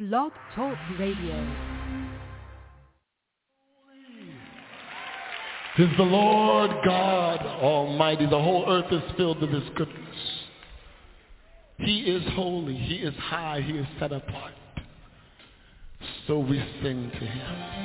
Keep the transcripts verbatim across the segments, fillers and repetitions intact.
Blog Talk Radio. Is the Lord God Almighty. The whole earth is filled with His goodness. He is holy. He is high. He is set apart. So we sing to Him.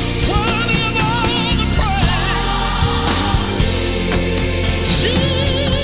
Jesus.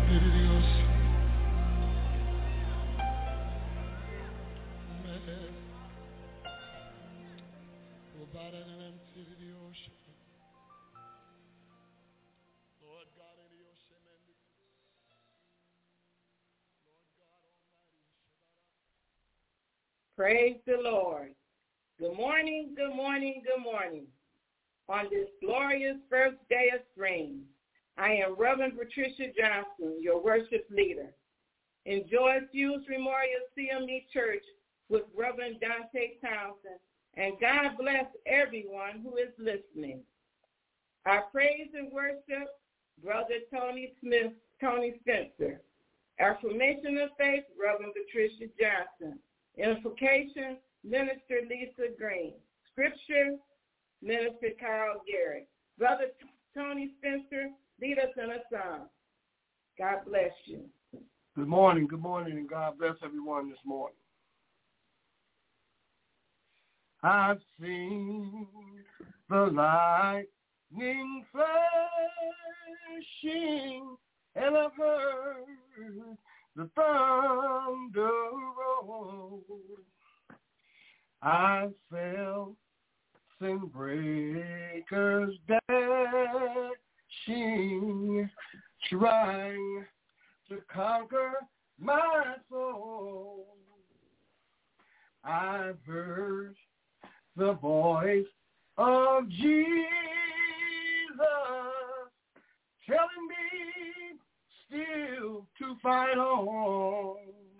Praise the Lord. Good morning, good morning, good morning. On this glorious first day of spring, I am Reverend Patricia Johnson, your worship leader. Enjoy Fuse Memorial C M E Church with Reverend Dante Townsend, and God bless everyone who is listening. Our praise and worship, Brother Tony Smith, Tony Spencer. Affirmation of faith, Reverend Patricia Johnson. Invocation, Minister Lisa Green. Scripture, Minister Carl Garrett. Brother Tony Spencer, lead us in a song. God bless you. Good morning, good morning, and God bless everyone this morning. I've seen the lightning flashing, and I've heard the thunder roll. I felt sin breakers dashing, trying to conquer my soul. I've heard the voice of Jesus telling me still to fight on.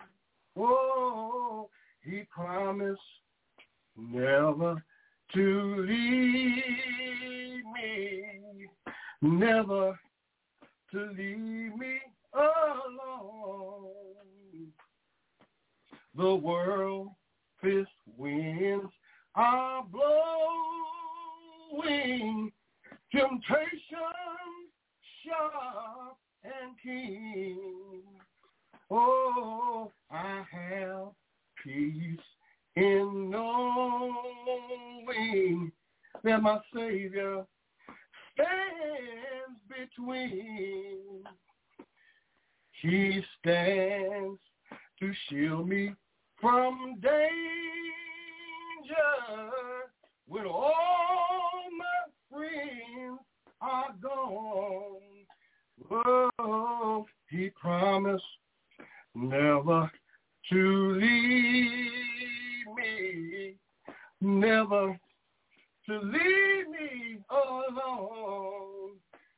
Oh, he promised never to leave me, never to leave me alone. The world fist winds are blowing, temptation sharp and keen. Oh, I have peace in knowing that my Savior stands between. He stands to shield me from danger when all my friends are gone. Oh, he promised never to leave me, never to leave me alone.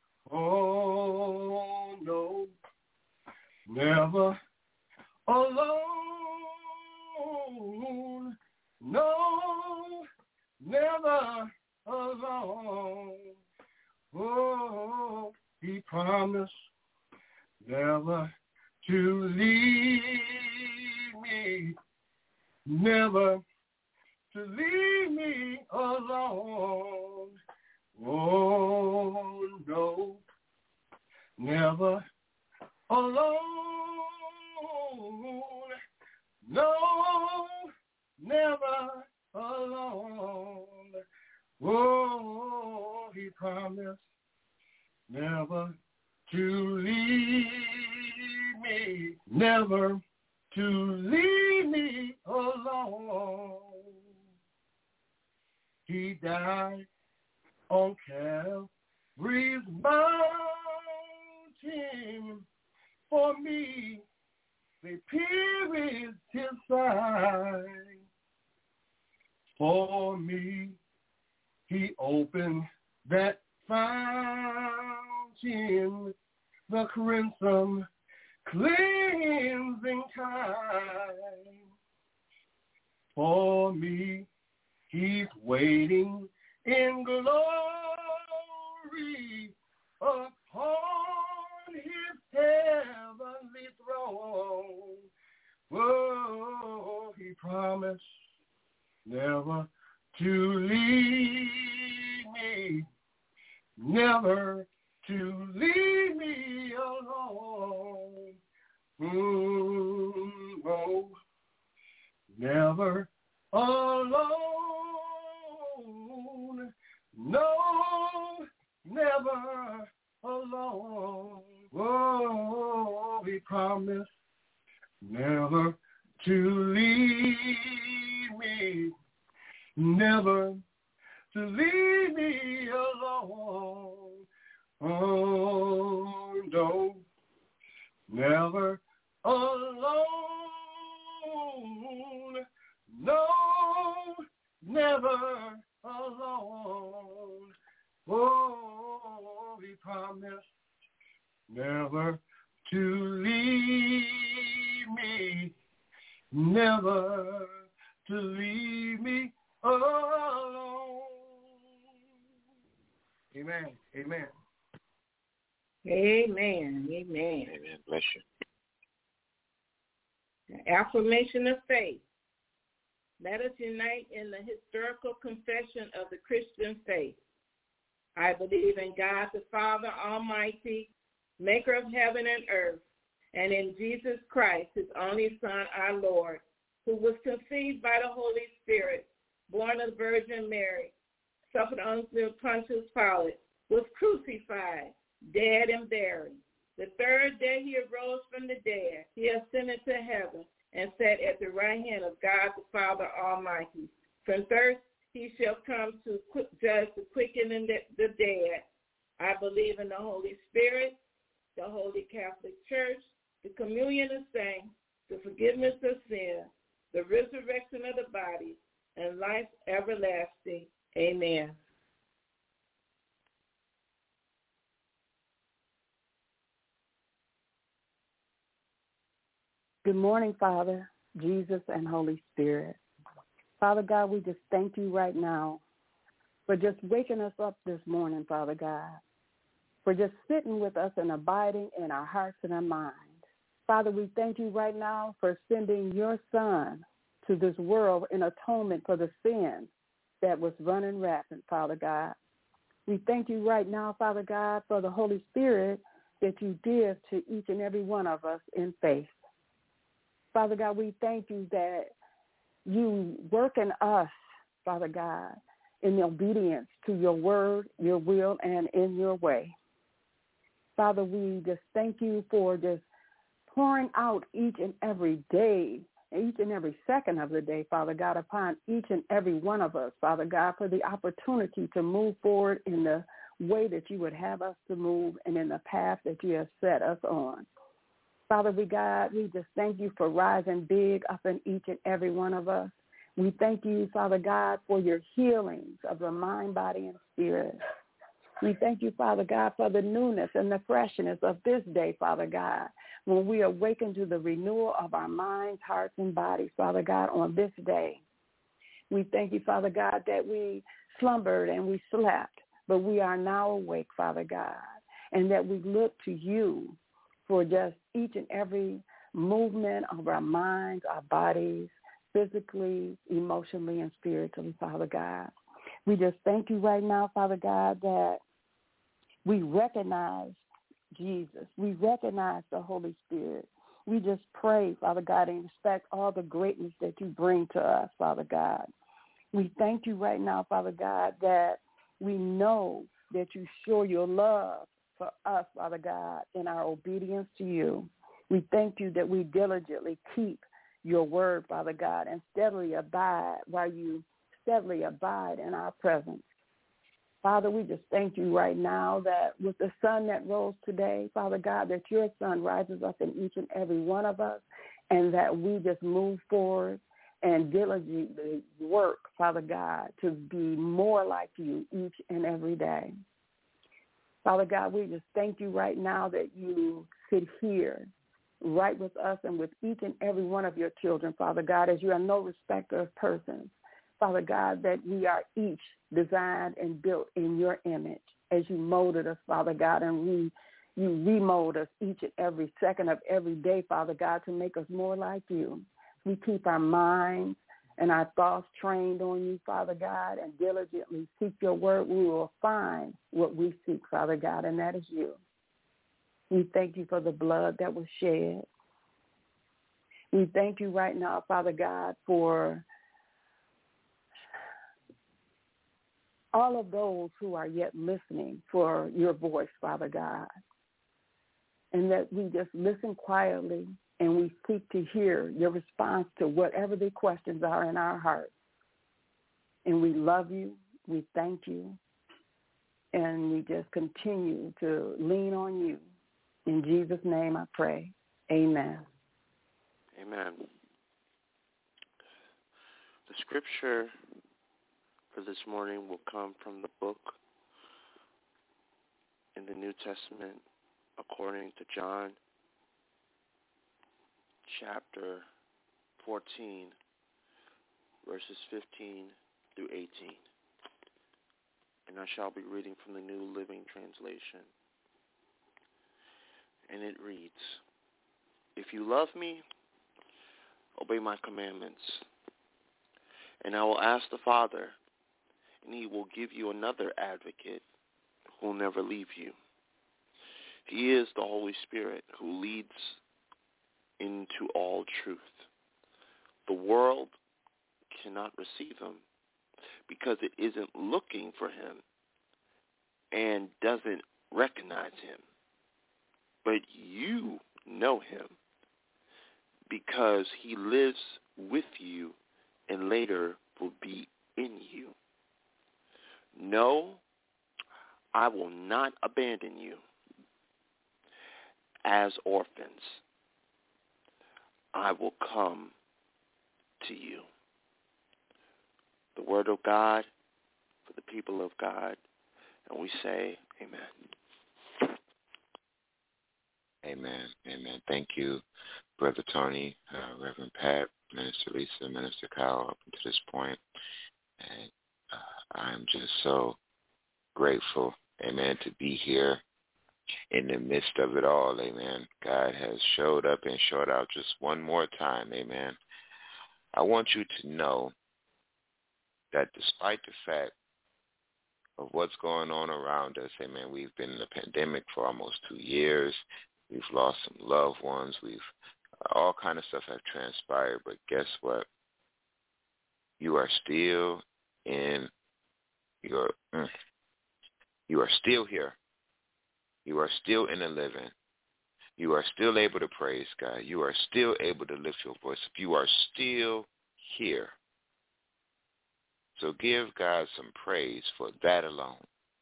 Oh, no, never alone. No, never alone. Oh, he promised never to leave me, never to leave me alone. Oh, no, never alone. No, never alone. Oh, he promised never to leave me, never to leave me alone. He died on Calvary's mountain for me. They pierced his side. For me, he opened that fountain, the crimson cleansing tide. For me, he's waiting in glory upon his heavenly throne. Oh, he promised never to leave me, never to leave me alone. Mm, oh, never alone. No, never alone. Oh, promised never to leave me, never to leave me alone. Oh, no, never alone. No, never alone. Oh, he promised never to leave me, never to leave me alone. Amen. Amen. Amen. Amen. Amen. Bless you. The affirmation of faith. Let us unite in the historical confession of the Christian faith. I believe in God the Father Almighty, maker of heaven and earth, and in Jesus Christ, his only Son, our Lord, who was conceived by the Holy Spirit, born of the Virgin Mary, suffered under Pontius Pilate, was crucified, dead and buried. The third day he arose from the dead. He ascended to heaven and sat at the right hand of God the Father Almighty. From thence he shall come to judge the quick and the dead. I believe in the Holy Spirit, the Holy Catholic Church, the communion of saints, the forgiveness of sin, the resurrection of the body, and life everlasting. Amen. Good morning, Father, Jesus, and Holy Spirit. Father God, we just thank you right now for just waking us up this morning, Father God, for just sitting with us and abiding in our hearts and our minds. Father, we thank you right now for sending your Son to this world in atonement for the sin that was running rampant, Father God. We thank you right now, Father God, for the Holy Spirit that you give to each and every one of us in faith. Father God, we thank you that you work in us, Father God, in obedience to your word, your will, and in your way. Father, we just thank you for just pouring out each and every day, each and every second of the day, Father God, upon each and every one of us, Father God, for the opportunity to move forward in the way that you would have us to move and in the path that you have set us on. Father, we God, we just thank you for rising big up in each and every one of us. We thank you, Father God, for your healings of the mind, body, and spirit. We thank you, Father God, for the newness and the freshness of this day, Father God, when we awaken to the renewal of our minds, hearts, and bodies, Father God, on this day. We thank you, Father God, that we slumbered and we slept, but we are now awake, Father God, and that we look to you for just each and every movement of our minds, our bodies, physically, emotionally, and spiritually, Father God. We just thank you right now, Father God, that we recognize Jesus. We recognize the Holy Spirit. We just pray, Father God, and respect all the greatness that you bring to us, Father God. We thank you right now, Father God, that we know that you show your love for us, Father God, in our obedience to you. We thank you that we diligently keep your word, Father God, and steadily abide while you steadily abide in our presence. Father, we just thank you right now that with the sun that rose today, Father God, that your sun rises up in each and every one of us, and that we just move forward and diligently work, Father God, to be more like you each and every day. Father God, we just thank you right now that you sit here right with us and with each and every one of your children, Father God, as you are no respecter of persons. Father God, that we are each designed and built in your image as you molded us, Father God, and we, you remold us each and every second of every day, Father God, to make us more like you. We keep our minds and our thoughts trained on you, Father God, and diligently seek your word. We will find what we seek, Father God, and that is you. We thank you for the blood that was shed. We thank you right now, Father God, for all of those who are yet listening for your voice, Father God. and that we just listen quietly and we seek to hear your response to whatever the questions are in our hearts. And we love you. We thank you. And we just continue to lean on you. In Jesus' name I pray. Amen. Amen. The scripture for this morning will come from the book in the New Testament according to John chapter fourteen, verses fifteen through eighteen. And I shall be reading from the New Living Translation. And it reads, "If you love me, obey my commandments. And I will ask the Father, and he will give you another advocate who will never leave you. He is the Holy Spirit who leads into all truth. The world cannot receive him because it isn't looking for him and doesn't recognize him. But you know him because he lives with you and later will be in you. No, I will not abandon you as orphans. I will come to you." The word of God for the people of God. And we say, amen. Amen. Amen. Thank you, Brother Tony, uh, Reverend Pat, Minister Lisa, Minister Kyle, up to this point. And uh, I'm just so grateful, amen, to be here in the midst of it all, amen. God has showed up and showed out just one more time, amen. I want you to know that despite the fact of what's going on around us, amen, we've been in a pandemic for almost two years. We've lost some loved ones. We've uh, all kind of stuff have transpired. But guess what? You are still in your. Mm, you are still here. You are still in the living. You are still able to praise God. You are still able to lift your voice. You are still here. So give God some praise for that alone.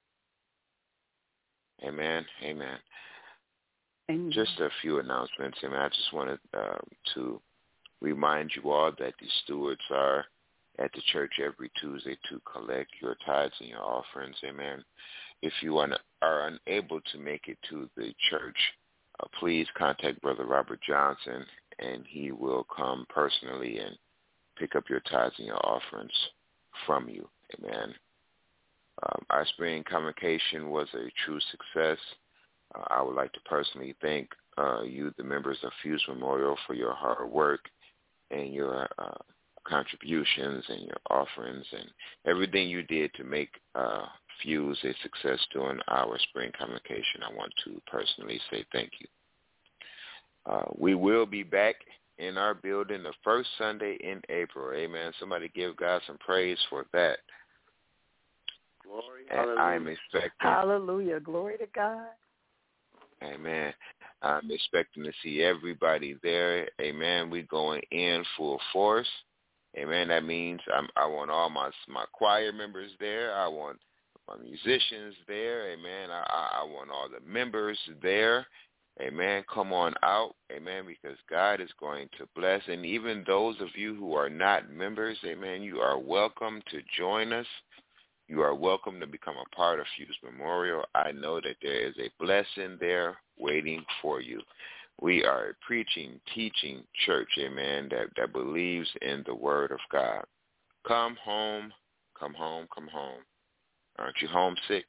Amen. Amen. Amen. Just a few announcements. Amen. I just wanted uh, to remind you all that the stewards are at the church every Tuesday to collect your tithes and your offerings. Amen. If you are, are unable to make it to the church, uh, please contact Brother Robert Johnson, and he will come personally and pick up your tithes and your offerings from you. Amen. Um, our spring convocation was a true success. Uh, I would like to personally thank uh, you, the members of Fuse Memorial, for your hard work and your uh, contributions and your offerings and everything you did to make uh, Fuse a success during our spring convocation. I want to personally say thank you. Uh, we will be back in our building the first Sunday in April. Amen. Somebody give God some praise for that. Glory, and hallelujah. I'm expecting. Hallelujah. Glory to God. Amen. I'm expecting to see everybody there. Amen. We're going in full force. Amen. That means I'm, I want all my my choir members there. I want my musicians there. Amen. I, I want all the members there. Amen. Come on out. Amen. Because God is going to bless. And even those of you who are not members, amen, you are welcome to join us. You are welcome to become a part of Fuse Memorial. I know that there is a blessing there waiting for you. We are a preaching, teaching church, amen, that, that believes in the Word of God. Come home, come home, come home. Aren't you homesick?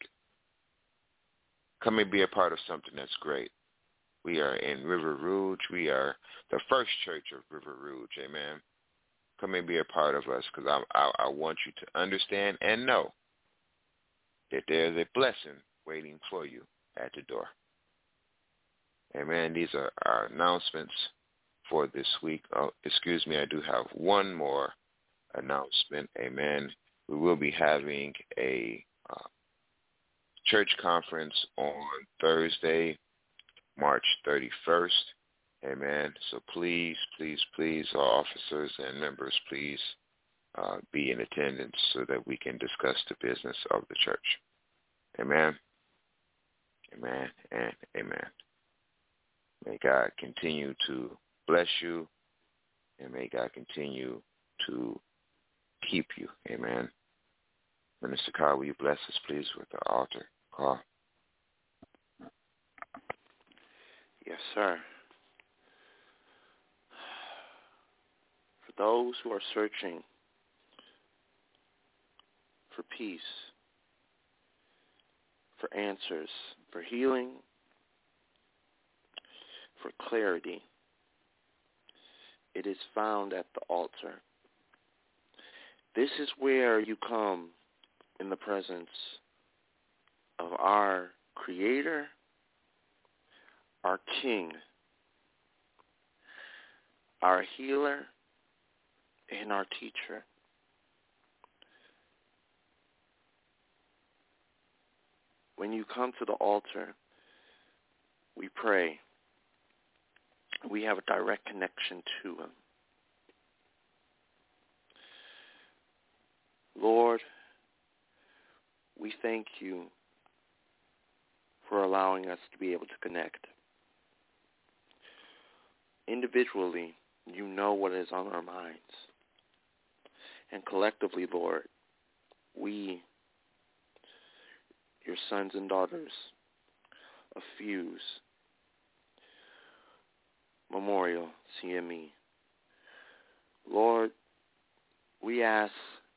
Come and be a part of something that's great. We are in River Rouge. We are the first church of River Rouge, amen. Come and be a part of us because I, I, I want you to understand and know that there's a blessing waiting for you at the door. Amen. These are our announcements for this week. Oh, excuse me, I do have one more announcement. Amen. We will be having a uh, church conference on Thursday, March thirty-first. Amen. So please, please, please, all officers and members, please uh, be in attendance so that we can discuss the business of the church. Amen. Amen and amen. May God continue to bless you, and may God continue to keep you. Amen. Minister Carl, will you bless us, please, with the altar call? Yes, sir. For those who are searching for peace, for answers, for healing, for clarity, it is found at the altar. This is where you come in the presence of our Creator, our King, our healer, and our teacher. When you come to the altar, we pray. We have a direct connection to Him. Lord, we thank you for allowing us to be able to connect. Individually, you know what is on our minds. And collectively, Lord, we, your sons and daughters of Fuse Memorial C M E, Lord, we ask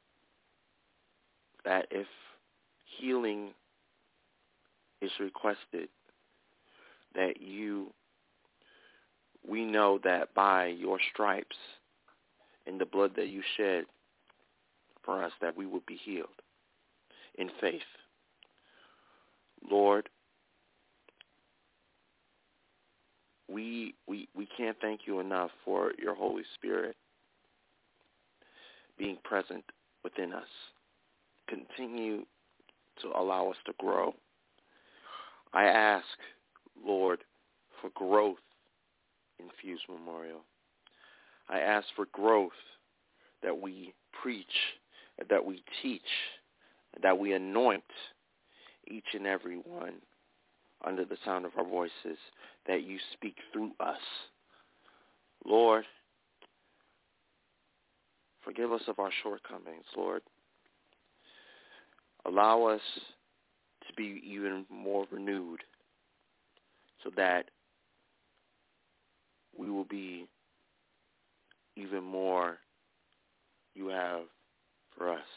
that if healing is requested, that you, we know that by your stripes and the blood that you shed for us, that we will be healed in faith. Lord, we we we can't thank you enough for your Holy Spirit being present within us. Continue to allow us to grow. I ask, Lord, for growth in Fuse Memorial. I ask for growth, that we preach, that we teach, that we anoint each and every one under the sound of our voices, that you speak through us. Lord, forgive us of our shortcomings, Lord. Allow us to be even more renewed so that we will be even more you have for us.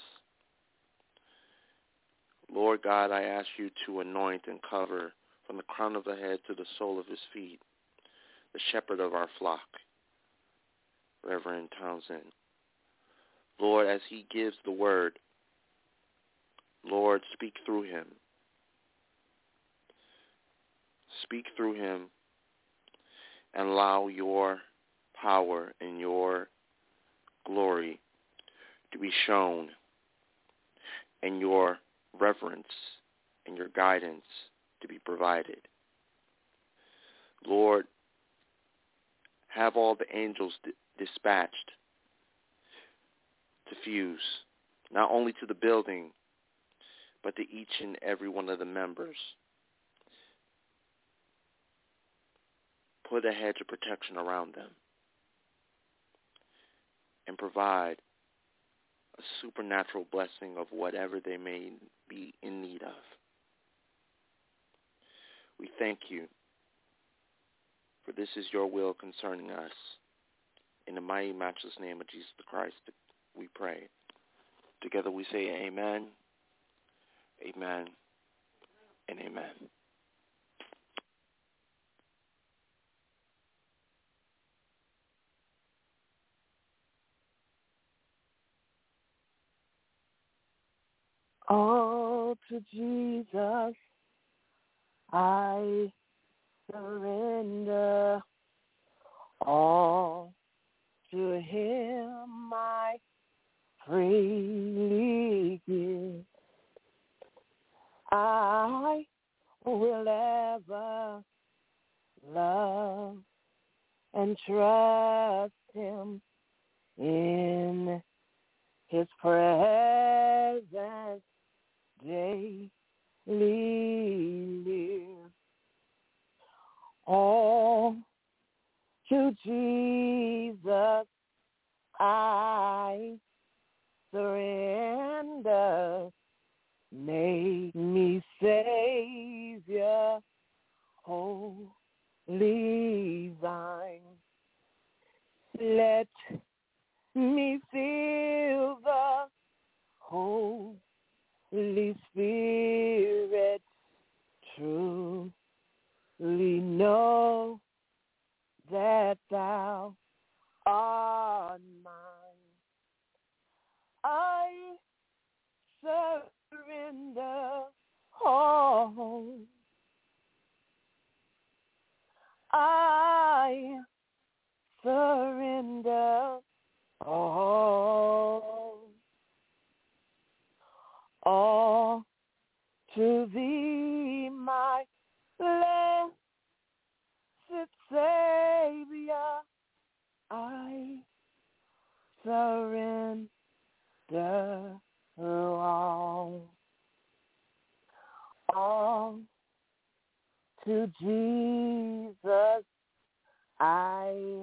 Lord God, I ask you to anoint and cover from the crown of the head to the sole of his feet the shepherd of our flock, Reverend Townsend. Lord, as he gives the word, Lord, speak through him. Speak through him and allow your power and your glory to be shown, and your reverence and your guidance to be provided. Lord, have all the angels di- dispatched to Fuse, not only to the building, but to each and every one of the members. Put a hedge of protection around them and provide a supernatural blessing of whatever they may be in need of. We thank you, for this is your will concerning us. In the mighty, matchless name of Jesus Christ, we pray. Together we say amen, amen, and amen. All to Jesus I surrender. All to him I freely give. I will ever love and trust him in his presence daily live. All to Jesus I surrender. Make me Savior, wholly thine. Let me feel the Holy Spirit, truly know that thou art mine. I surrender all. I surrender all. All to thee, my blessed Savior, I surrender all. All to Jesus I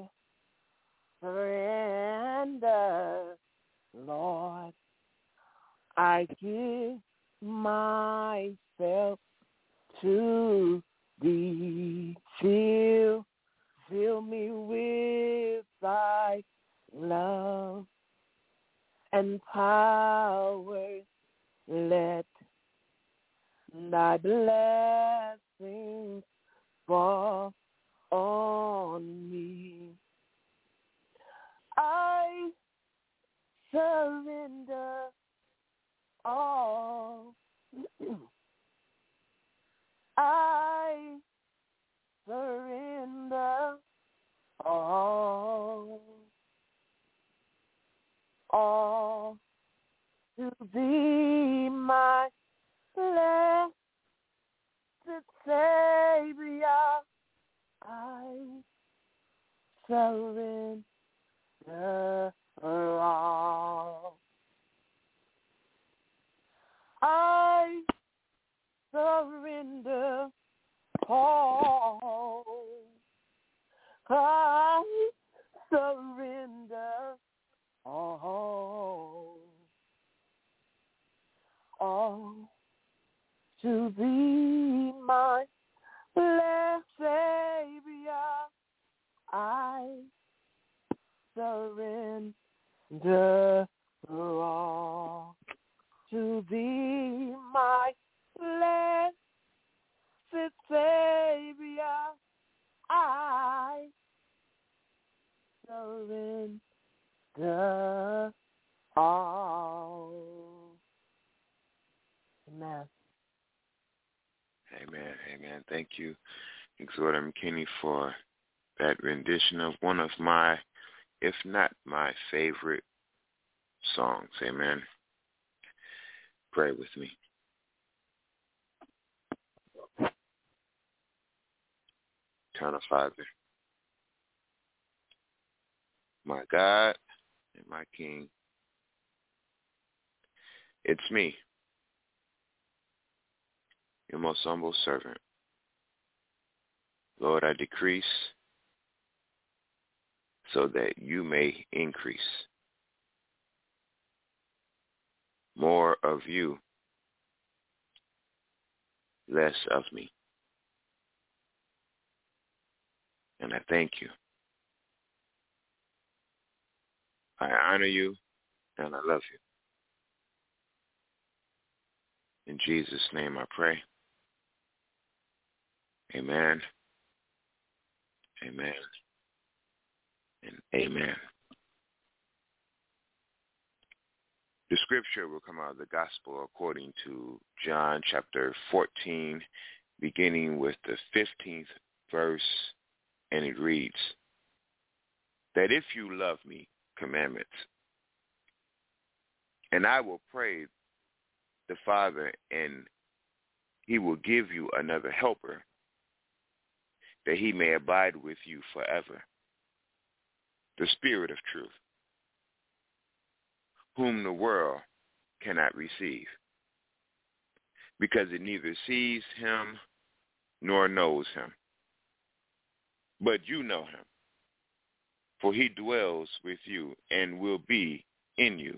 surrender, Lord. I give myself to thee. Fill, fill me with thy love and power. Let thy blessings fall on me. I surrender all. I surrender all. All to thee, my blessed Savior, I surrender all. I surrender all. I surrender all. All to thee, my blessed Savior, I surrender all. To thee, my blessed Savior, I surrender all. Amen. Amen. Amen. Thank you, Exhorter McKinney, for that rendition of one of my, if not my favorite songs. Amen. Pray with me. Eternal Father, my God and my King, it's me, your most humble servant. Lord, I decrease so that you may increase. More of you, less of me. And I thank you. I honor you and I love you. In Jesus' name I pray. Amen. Amen. And amen. The scripture will come out of the gospel according to John chapter fourteen, beginning with the fifteenth verse, and it reads, that if you love me, commandments, and I will pray the Father, and he will give you another helper, that he may abide with you forever. The Spirit of truth, whom the world cannot receive, because it neither sees him nor knows him. But you know him, for he dwells with you and will be in you.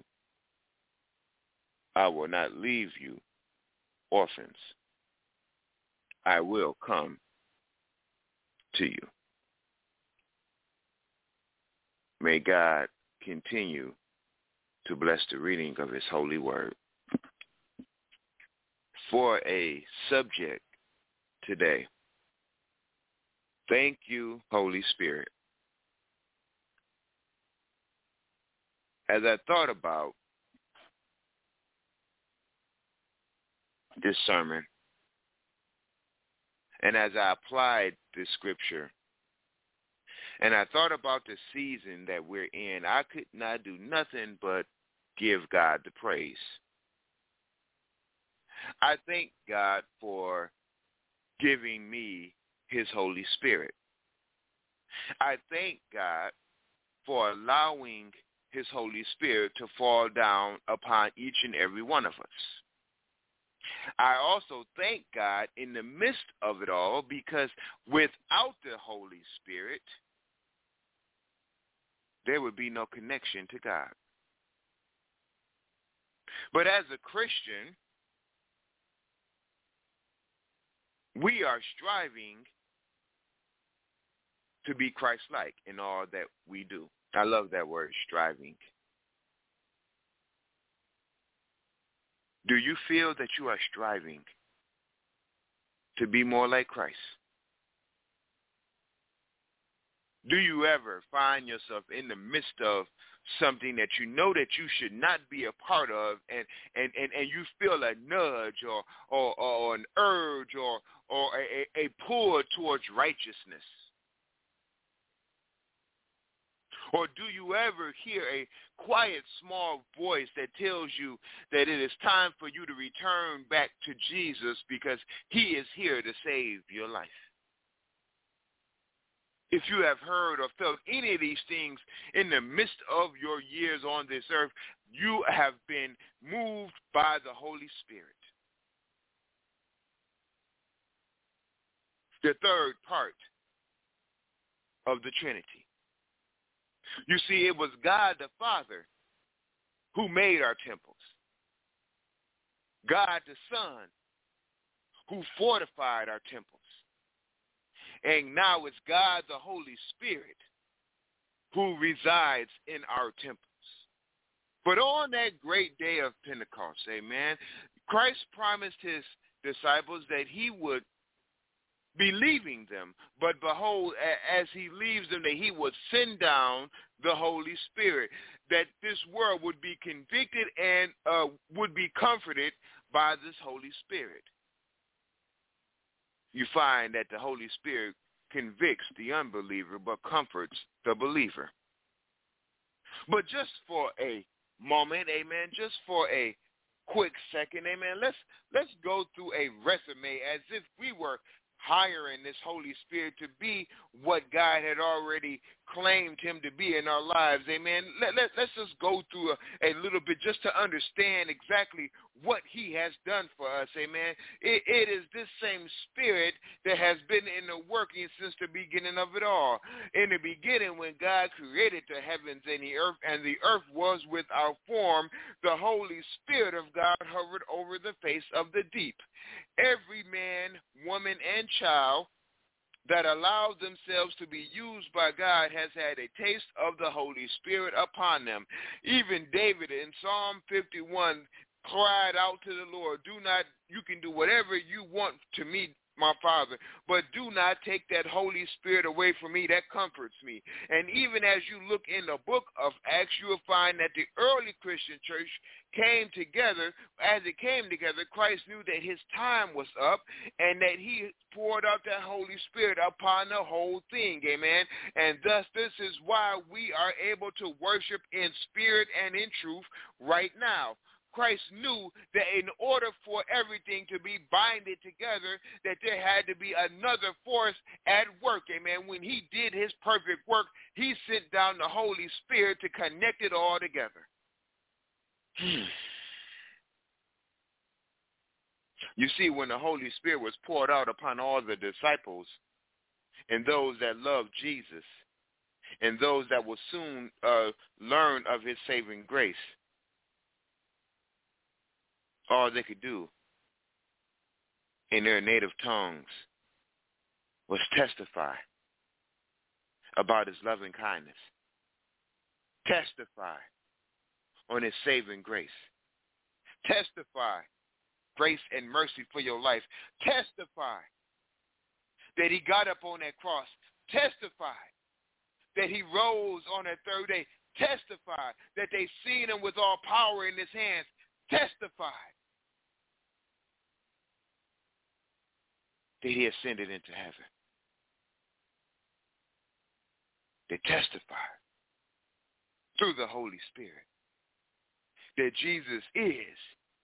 I will not leave you orphans. I will come to you. May God continue to bless the reading of his holy word. For a subject today, thank you, Holy Spirit. As I thought about this sermon, and as I applied this scripture, and I thought about the season that we're in, I could not do nothing but give God the praise. I thank God for giving me his Holy Spirit. I thank God for allowing his Holy Spirit to fall down upon each and every one of us. I also thank God in the midst of it all, because without the Holy Spirit, there would be no connection to God. But as a Christian, we are striving to be Christ-like in all that we do. I love that word, striving. Do you feel that you are striving to be more like Christ? Do you ever find yourself in the midst of something that you know that you should not be a part of, and, and, and, and you feel a nudge or, or, or an urge or, or a, a pull towards righteousness? Or do you ever hear a quiet, small voice that tells you that it is time for you to return back to Jesus because he is here to save your life? If you have heard or felt any of these things in the midst of your years on this earth, you have been moved by the Holy Spirit. The third part of the Trinity. You see, it was God the Father who made our temples. God the Son who fortified our temples. And now it's God the Holy Spirit who resides in our temples. But on that great day of Pentecost, amen, Christ promised his disciples that he would be leaving them. But behold, as he leaves them, that he would send down the Holy Spirit, that this world would be convicted and uh, would be comforted by this Holy Spirit. You find that the Holy Spirit convicts the unbeliever but comforts the believer. But just for a moment, amen, just for a quick second, amen, let's let's go through a resume as if we were hiring this Holy Spirit to be what God had already claimed him to be in our lives. Amen. Let, let, let's just go through a, a little bit just to understand exactly what he has done for us. Amen. It, it is this same Spirit that has been in the working since the beginning of it all. In the beginning, when God created the heavens and the earth, and the earth was without form, the Holy Spirit of God hovered over the face of the deep. Every man, woman, and child that allowed themselves to be used by God has had a taste of the Holy Spirit upon them. Even David in Psalm fifty-one cried out to the Lord, do not, you can do whatever you want to me, my Father, but do not take that Holy Spirit away from me. That comforts me. And even as you look in the book of Acts, you will find that the early Christian church came together. As it came together, Christ knew that his time was up and that he poured out that Holy Spirit upon the whole thing. Amen. And thus this is why we are able to worship in spirit and in truth right now. Christ knew that in order for everything to be binded together, that there had to be another force at work. Amen. When he did his perfect work, he sent down the Holy Spirit to connect it all together. You see, when the Holy Spirit was poured out upon all the disciples and those that loved Jesus and those that will soon uh, learn of his saving grace, all they could do in their native tongues was testify about his loving kindness, testify on his saving grace, testify grace and mercy for your life, testify that he got up on that cross, testify that he rose on that third day, testify that they seen him with all power in his hands, testify that he ascended into heaven. They testify through the Holy Spirit that Jesus is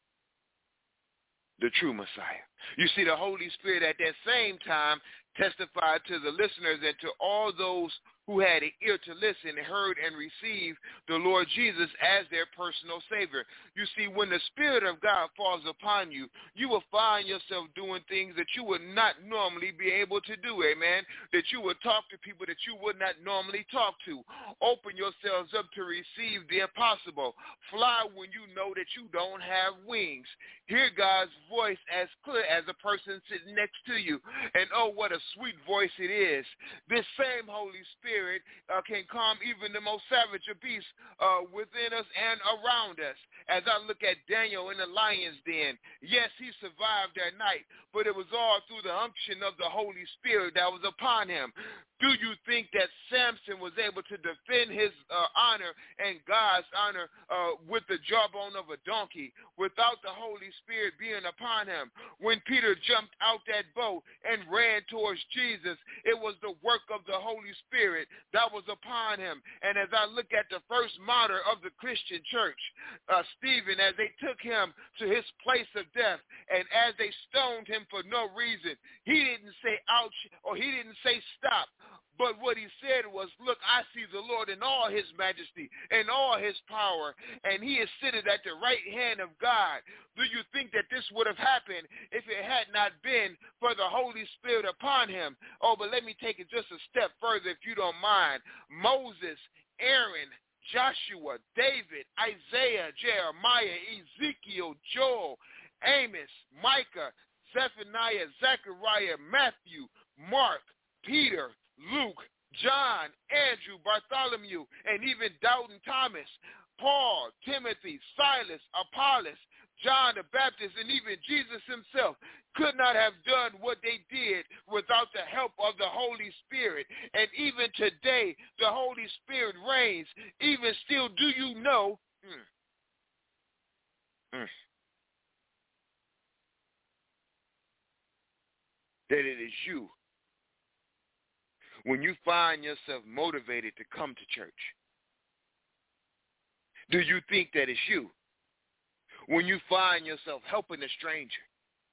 the true Messiah. You see, the Holy Spirit at that same time testified to the listeners and to all those who had an ear to listen, heard, and received the Lord Jesus as their personal Savior. You see, when the Spirit of God falls upon you, you will find yourself doing things that you would not normally be able to do, amen, that you would talk to people that you would not normally talk to. Open yourselves up to receive the impossible. Fly when you know that you don't have wings. Hear God's voice as clear as a person sitting next to you. And oh, what a sweet voice it is. This same Holy Spirit Spirit uh, can calm even the most savage of beasts uh, within us and around us. As I look at Daniel in the lion's den, yes, he survived that night, but it was all through the unction of the Holy Spirit that was upon him. Do you think that Samson was able to defend his uh, honor and God's honor uh, with the jawbone of a donkey without the Holy Spirit being upon him? When Peter jumped out that boat and ran towards Jesus, it was the work of the Holy Spirit that was upon him. And as I look at the first martyr of the Christian church, uh, Stephen, as they took him to his place of death, and as they stoned him for no reason, he didn't say ouch or he didn't say stop. But what he said was, look, I see the Lord in all his majesty and all his power, and he is seated at the right hand of God. Do you think that this would have happened if it had not been for the Holy Spirit upon him? Oh, but let me take it just a step further if you don't mind. Moses, Aaron, Joshua, David, Isaiah, Jeremiah, Ezekiel, Joel, Amos, Micah, Zephaniah, Zechariah, Matthew, Mark, Peter, Luke, John, Andrew, Bartholomew, and even Doubting Thomas, Paul, Timothy, Silas, Apollos, John the Baptist, and even Jesus himself could not have done what they did without the help of the Holy Spirit. And even today, the Holy Spirit reigns. Even still, do you know mm, mm, that it is you? When you find yourself motivated to come to church, do you think that it's you? When you find yourself helping a stranger,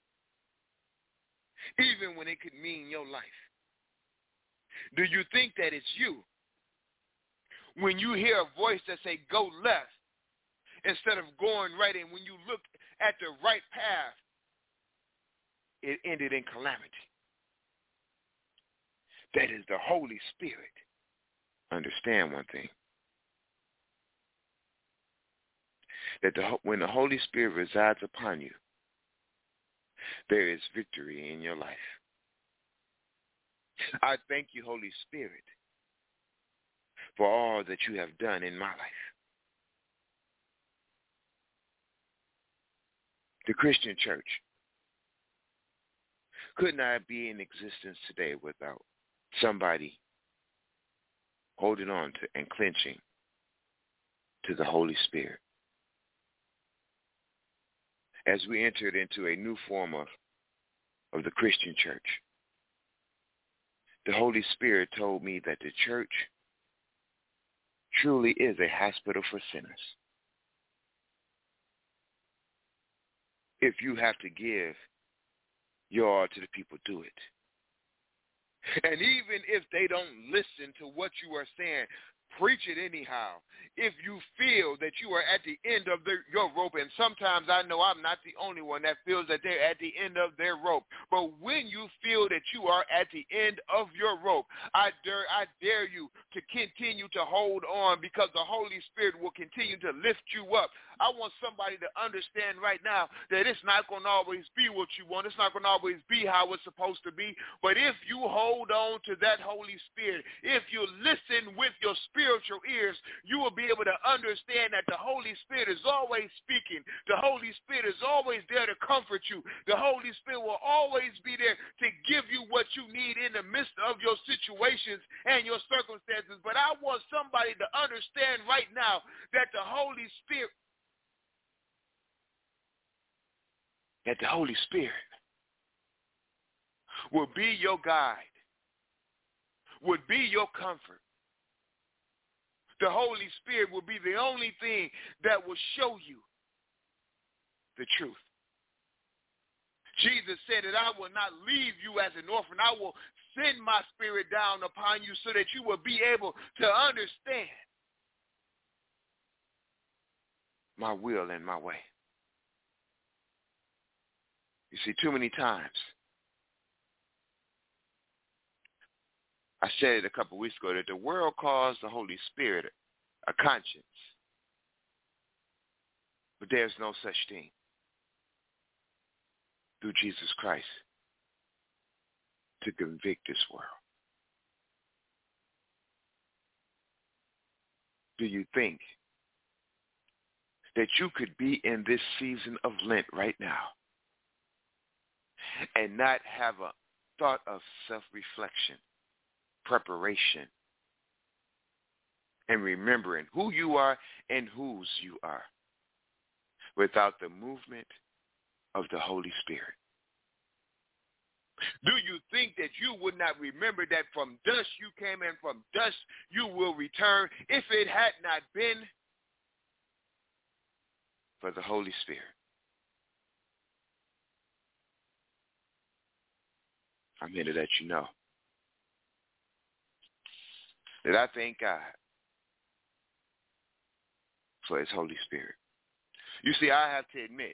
even when it could mean your life, do you think that it's you? When you hear a voice that say go left instead of going right, and when you look at the right path, it ended in calamity. That is the Holy Spirit. Understand one thing. That the, when the Holy Spirit resides upon you, there is victory in your life. I thank you, Holy Spirit, for all that you have done in my life. The Christian church could not be in existence today without somebody holding on to and clenching to the Holy Spirit. As we entered into a new form of, of the Christian church, the Holy Spirit told me that the church truly is a hospital for sinners. if you have to give your all to the people, do it. And even if they don't listen to what you are saying, preach it anyhow. If you feel that you are at the end of the, your rope, and sometimes I know I'm not the only one that feels that they're at the end of their rope, but when you feel that you are at the end of your rope, I dare, I dare you to continue to hold on, because the Holy Spirit will continue to lift you up. I want somebody to understand right now that it's not going to always be what you want. It's not going to always be how it's supposed to be. But if you hold on to that Holy Spirit, if you listen with your spiritual ears, you will be able to understand that the Holy Spirit is always speaking. The Holy Spirit is always there to comfort you. The Holy Spirit will always be there to give you what you need in the midst of your situations and your circumstances. But I want somebody to understand right now that the Holy Spirit that the Holy Spirit will be your guide, would be your comfort. The Holy Spirit will be the only thing that will show you the truth. Jesus said that I will not leave you as an orphan. I will send my Spirit down upon you so that you will be able to understand my will and my way. You see, too many times, I said it a couple of weeks ago, that the world calls the Holy Spirit a conscience. But there's no such thing through Jesus Christ to convict this world. Do you think that you could be in this season of Lent right now and not have a thought of self-reflection, preparation, and remembering who you are and whose you are without the movement of the Holy Spirit? Do you think that you would not remember that from dust you came and from dust you will return if it had not been for the Holy Spirit? I'm here to let you know that I thank God for his Holy Spirit. You see, I have to admit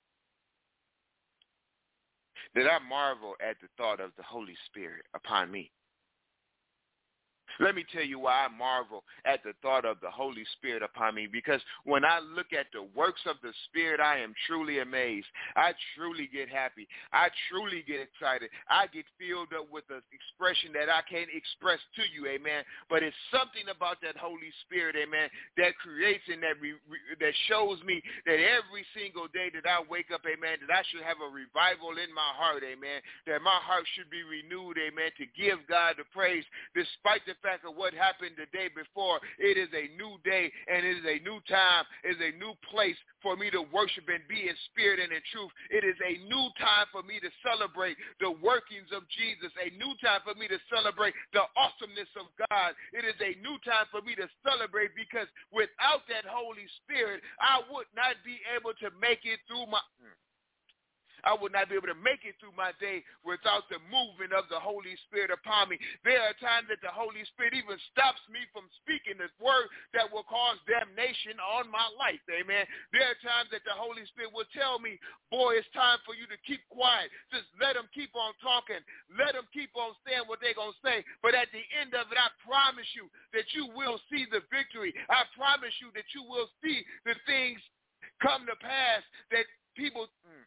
that I marvel at the thought of the Holy Spirit upon me. Let me tell you why I marvel at the thought of the Holy Spirit upon me, because when I look at the works of the Spirit, I am truly amazed. I truly get happy. I truly get excited. I get filled up with an expression that I can't express to you, amen. But it's something about that Holy Spirit, amen, that creates and that, re, re, that shows me that every single day that I wake up, amen, that I should have a revival in my heart, amen, that my heart should be renewed, amen, to give God the praise despite the fact of what happened the day before. It is a new day, and it is a new time. It is a new place for me to worship and be in spirit and in truth. It is a new time for me to celebrate the workings of Jesus, a new time for me to celebrate the awesomeness of God. It is a new time for me to celebrate, because without that Holy Spirit, I would not be able to make it through my... I would not be able to make it through my day without the movement of the Holy Spirit upon me. There are times that the Holy Spirit even stops me from speaking the word that will cause damnation on my life. Amen. There are times that the Holy Spirit will tell me, boy, it's time for you to keep quiet. Just let them keep on talking. Let them keep on saying what they're going to say. But at the end of it, I promise you that you will see the victory. I promise you that you will see the things come to pass that people... Mm,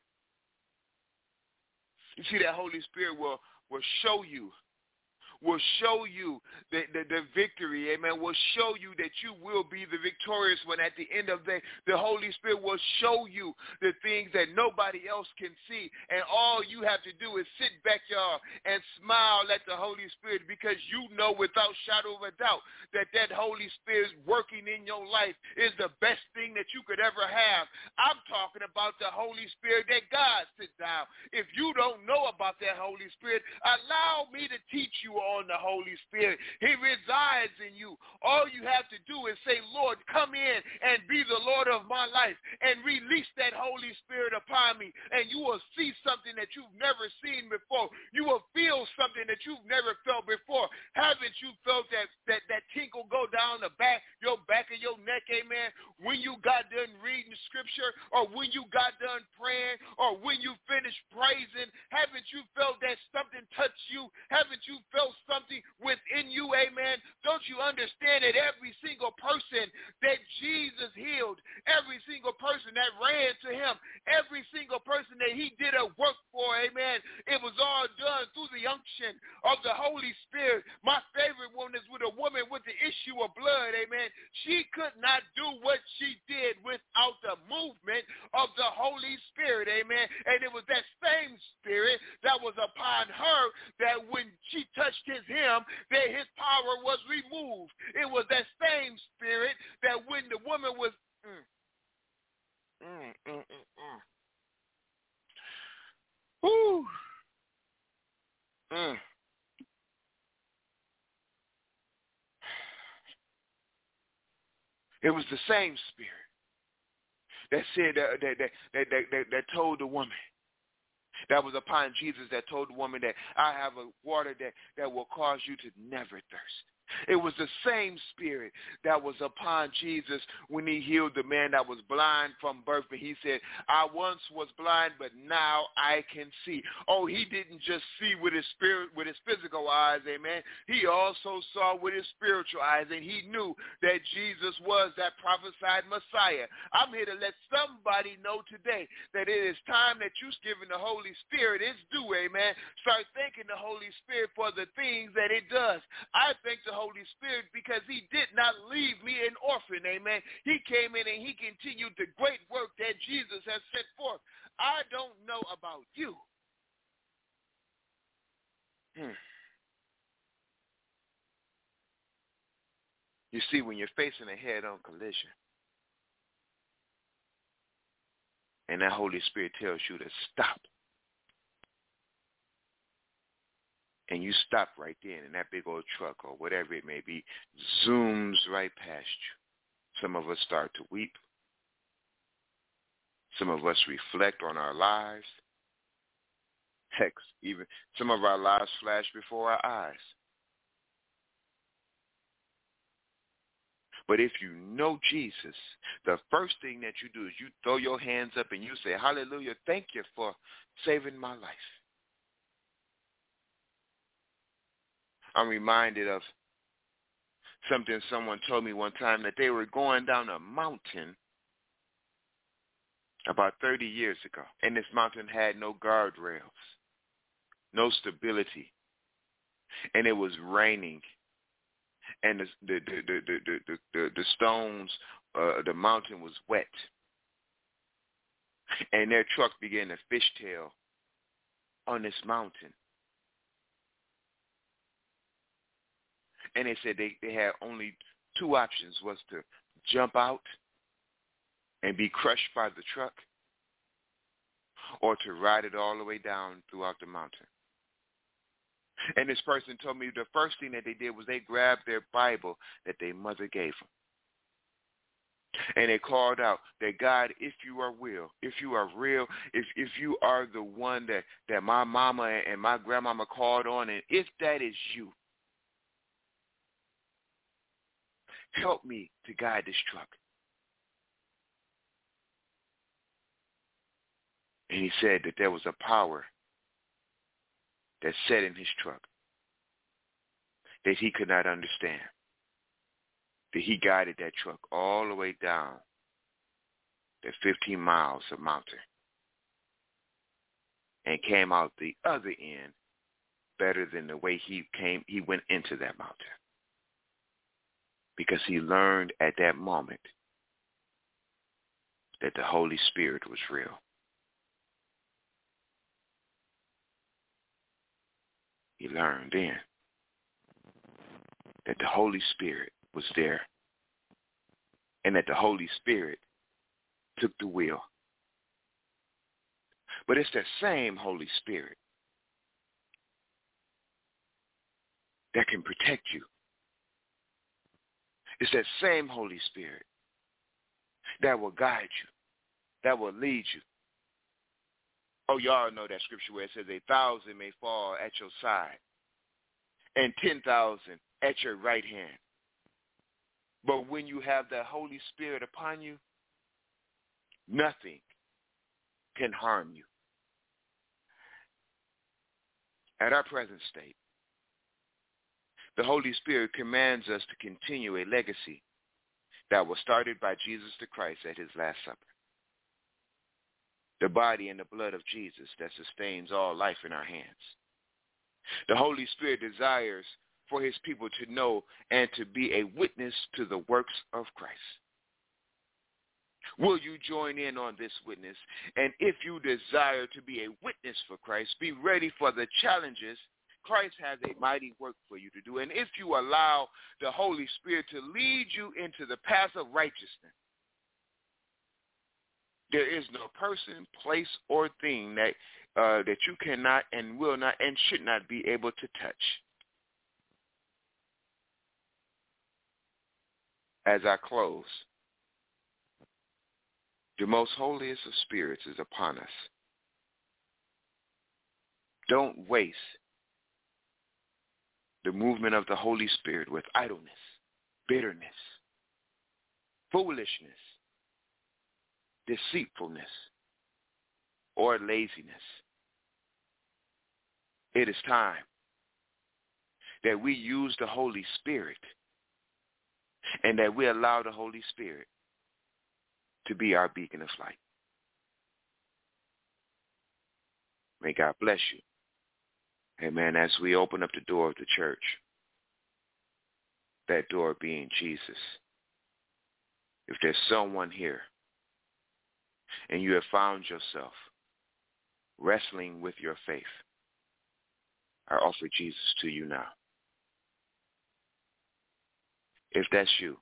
You see, that Holy Spirit will, will show you, will show you the, the, the victory, amen, will show you that you will be the victorious one at the end of the day. The Holy Spirit will show you the things that nobody else can see, and all you have to do is sit back, y'all, and smile at the Holy Spirit, because you know without shadow of a doubt that that Holy Spirit working in your life is the best thing that you could ever have. I'm talking about the Holy Spirit that God sits down. If you don't know about that Holy Spirit, allow me to teach you on the Holy Spirit. He resides in you. all you have to do is say, Lord, come in and be the Lord of my life and release that Holy Spirit upon me, and you will see something that you've never seen before. You will feel something that you've never felt before. Haven't you felt that, that, that tinkle go down the back, your back of your neck, amen, when you got done reading scripture, or when you got done praying, or when you finished praising? Haven't you felt that something touched you? Haven't you felt something within you, amen? Don't you understand that every single person that Jesus healed, every single person that ran to him, every single person that he did a work for, amen, it was all done through the unction of the Holy Spirit. My favorite one is with a woman with the issue of blood, amen. She could not do what she did without the movement of the Holy Spirit, amen. And it was that same spirit that was upon her that when she touched his hem, that his power was removed. It was that same spirit that when the woman was mm, mm, mm, mm, mm. Woo. Mm. It was the same spirit that said uh, that, that, that, that, that, that told the woman, that was upon Jesus, that told the woman that I have a water that, that will cause you to never thirst. It was the same spirit that was upon Jesus when he healed the man that was blind from birth. And he said, I once was blind, but now I can see. Oh, he didn't just see with his spirit, with his physical eyes, amen. He also saw with his spiritual eyes, and he knew that Jesus was that prophesied Messiah. I'm here to let somebody know today that it is time that you're giving the Holy Spirit its due, amen. Start thanking the Holy Spirit for the things that it does. I thank the Holy Spirit because he did not leave me an orphan, amen. He came in and he continued the great work that Jesus has set forth. I don't know about you. Hmm. You see, when you're facing a head-on collision and that Holy Spirit tells you to stop, and you stop right then, and that big old truck or whatever it may be zooms right past you. Some of us start to weep. Some of us reflect on our lives. Heck, even some of our lives flash before our eyes. But if you know Jesus, the first thing that you do is you throw your hands up and you say, hallelujah, thank you for saving my life. I'm reminded of something someone told me one time, that they were going down a mountain about thirty years ago. And this mountain had no guardrails, no stability. And it was raining. And the the the the the, the, the, the stones, uh, the mountain was wet. And their truck began to fishtail on this mountain. And they said they, they had only two options, was to jump out and be crushed by the truck, or to ride it all the way down throughout the mountain. And this person told me the first thing that they did was they grabbed their Bible that their mother gave them. And they called out that, God, if you are real, if you are real, if if you are the one that, that my mama and my grandmama called on, and if that is you, help me to guide this truck. And he said that there was a power that sat in his truck that he could not understand. That he guided that truck all the way down that fifteen miles of mountain and came out the other end better than the way he came. He went into that mountain. Because he learned at that moment that the Holy Spirit was real. He learned then that the Holy Spirit was there and that the Holy Spirit took the wheel. But it's that same Holy Spirit that can protect you It's that same Holy Spirit that will guide you, that will lead you. Oh, y'all know that scripture where it says a thousand may fall at your side and ten thousand at your right hand. But when you have the Holy Spirit upon you, nothing can harm you. At our present state, the Holy Spirit commands us to continue a legacy that was started by Jesus the Christ at his Last Supper. The body and the blood of Jesus that sustains all life in our hands. The Holy Spirit desires for his people to know and to be a witness to the works of Christ. Will you join in on this witness? And if you desire to be a witness for Christ, be ready for the challenges. Christ has a mighty work for you to do. And if you allow the Holy Spirit to lead you into the path of righteousness, there is no person, place, or thing that uh, that you cannot and will not and should not be able to touch. As I close, the most holiest of spirits is upon us. Don't waste the movement of the Holy Spirit with idleness, bitterness, foolishness, deceitfulness, or laziness. It is time that we use the Holy Spirit and that we allow the Holy Spirit to be our beacon of light. May God bless you. Amen. As we open up the door of the church, that door being Jesus. If there's someone here and you have found yourself wrestling with your faith, I offer Jesus to you now. If that's you,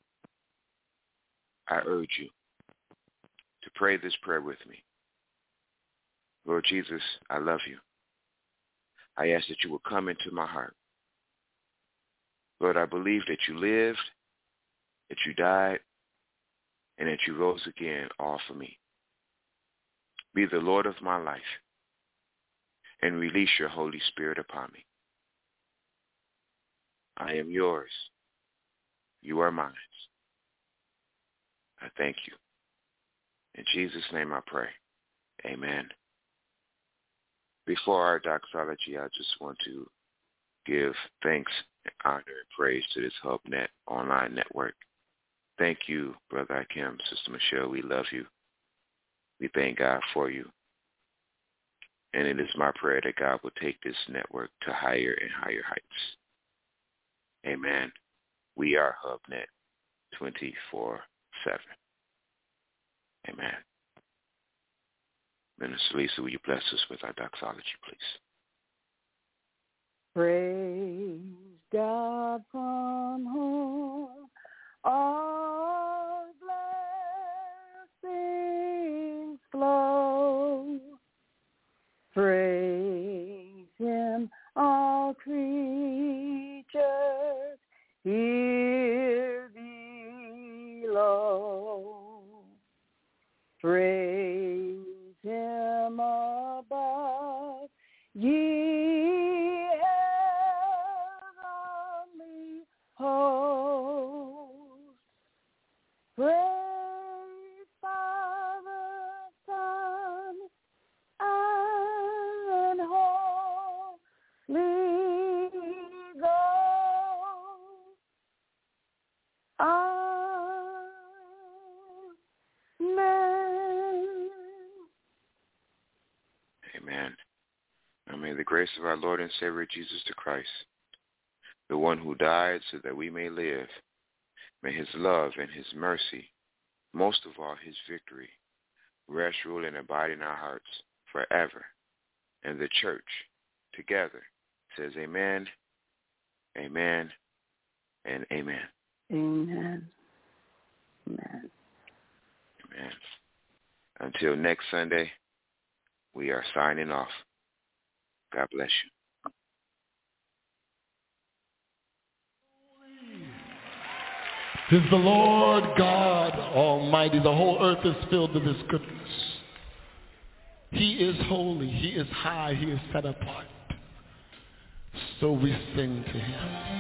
I urge you to pray this prayer with me. Lord Jesus, I love you. I ask that you will come into my heart. Lord, I believe that you lived, that you died, and that you rose again, all for me. Be the Lord of my life and release your Holy Spirit upon me. I am yours. You are mine. I thank you. In Jesus' name I pray. Amen. Before our doxology, I just want to give thanks, honor, and praise to this HubNet online network. Thank you, Brother Akim, Sister Michelle. We love you. We thank God for you. And it is my prayer that God will take this network to higher and higher heights. Amen. We are HubNet twenty-four seven. Amen. Minister Lisa, will you bless us with our doxology, please? Praise God from whom all blessings flow. Praise him, all creatures here below. Praise him above, ye heavenly hosts. Praise Father, Son, and Holy Ghost. Amen. Amen. Now may the grace of our Lord and Savior Jesus the Christ, the one who died so that we may live, may his love and his mercy, most of all his victory, rest, rule, and abide in our hearts forever. And the church together says amen, amen, and amen. Amen. Amen. Amen. Until next Sunday, we are signing off. God bless you. is the Lord God Almighty. The whole earth is filled with his goodness. He is holy. He is high. He is set apart. So we sing to him.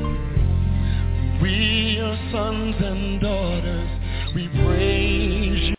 We, your sons and daughters, we praise you.